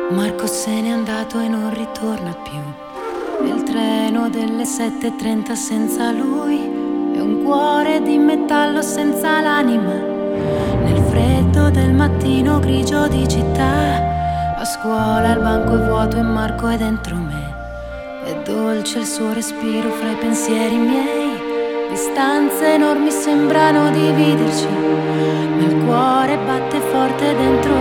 Marco se n'è andato e non ritorna più. Il treno delle 7:30 senza lui è un cuore di metallo senza l'anima. Nel freddo del mattino grigio di città, a scuola il banco è vuoto e Marco è dentro me. È dolce il suo respiro fra i pensieri miei. Distanze enormi sembrano dividerci, ma il cuore batte forte dentro